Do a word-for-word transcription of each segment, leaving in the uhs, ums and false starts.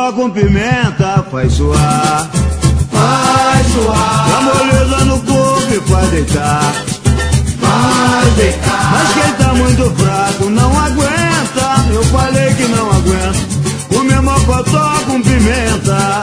Mocotó com pimenta faz suar, faz suar. Dá moleza no corpo e faz deitar, faz deitar. Mas quem tá muito fraco não aguenta. Eu falei que não aguento comer mocotó com pimenta.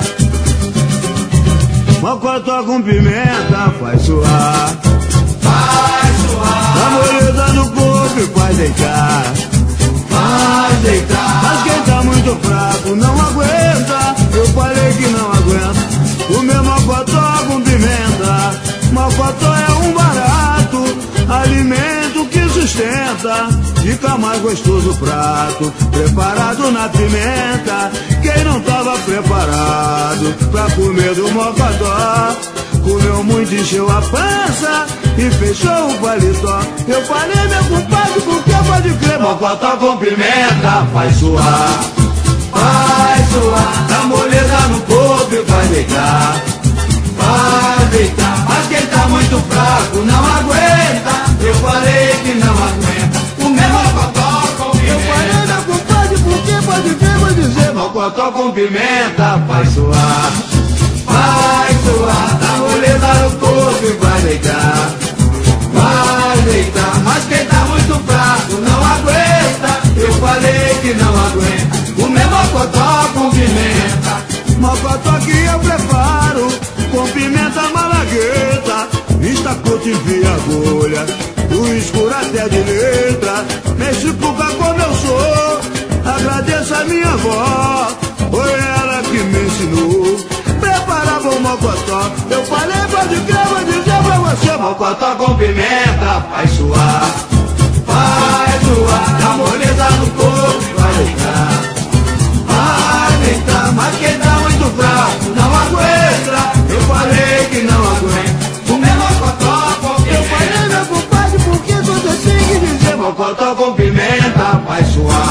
Mocotó com pimenta faz suar, faz suar. Dá moleza no corpo e faz deitar, faz deitar. Mas quem tá muito fraco não aguenta. Eu falei que não aguento comer mocotó com pimenta. Mocotó é um barato alimento que sustenta. Fica mais gostoso o prato preparado na pimenta. Quem não tava preparado pra comer do mocotó comeu muito, encheu a pança e fechou o paletó. Eu falei, meu compadre, porque pode crer. Mocotó com pimenta faz suar, faz suar. Dá moleza no corpo e vai deitar, faz deitar. Mas quem tá muito fraco não aguenta. Eu falei que não aguenta comer mocotó com pimenta. Eu falei, meu compadre, porque pode crer, vou dizer. Mocotó com pimenta faz suar, faz suar. Dá moleza no corpo e vai deitar, vai deitar. Mas quem tá muito fraco não aguenta. Eu falei que não aguenta comer mocotó com pimenta. Mocotó que eu preparo com pimenta malagueta. Estacote enfia agulha, do escuro até de letra. Mexe cuca como eu sou, agradeço a minha avó, foi ela que me ensinou. Preparava o mocotó, eu falei, pode crer, vou dizer pra você. Mocotó com pimenta faz suar, faz suar. Dá moleza no corpo e vai deitar, vai deitar. Mas quem tá muito fraco não aguenta. Eu falei que não aguenta comer mocotó com pimenta. Eu falei, meu compadre, porque você tem que dizer. Mocotó com pimenta faz suar,